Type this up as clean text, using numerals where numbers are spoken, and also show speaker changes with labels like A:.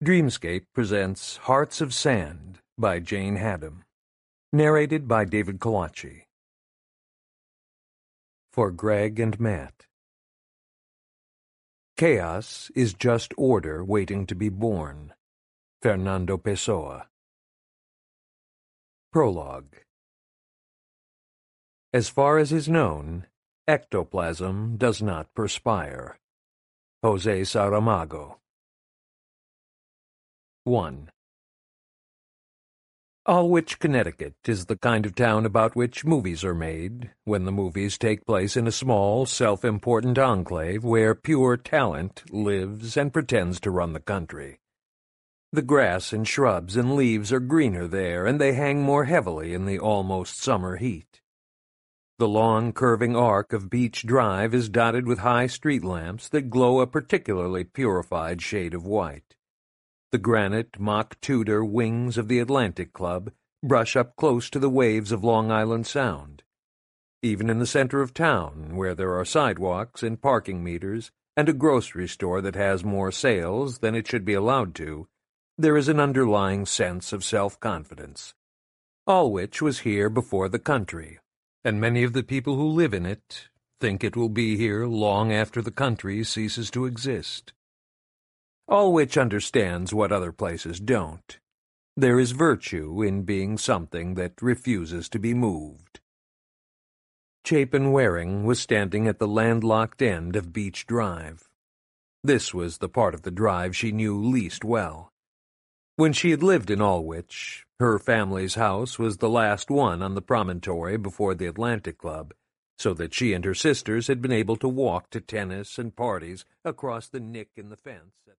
A: Dreamscape presents Hearts of Sand by Jane Haddam. Narrated by David Kalachi. For Greg and Matt. Chaos is just order waiting to be born. Fernando Pessoa. Prologue. As far as is known, ectoplasm does not perspire. Jose Saramago. 1. Aldwych, Connecticut is the kind of town about which movies are made, when the movies take place in a small, self-important enclave where pure talent lives and pretends to run the country. The grass and shrubs and leaves are greener there, and they hang more heavily in the almost summer heat. The long, curving arc of Beach Drive is dotted with high street lamps that glow a particularly purified shade of white. The granite, mock Tudor wings of the Atlantic Club brush up close to the waves of Long Island Sound. Even in the center of town, where there are sidewalks and parking meters and a grocery store that has more sales than it should be allowed to, there is an underlying sense of self-confidence. Aldwych was here before the country, and many of the people who live in it think it will be here long after the country ceases to exist. Aldwych understands what other places don't. There is virtue in being something that refuses to be moved. Chapin Waring was standing at the landlocked end of Beach Drive. This was the part of the drive she knew least well. When she had lived in Aldwych, her family's house was the last one on the promontory before the Atlantic Club, so that she and her sisters had been able to walk to tennis and parties across the nick in the fence.